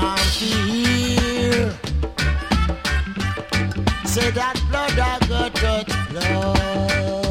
want to hear. Say that blood I got touch blood.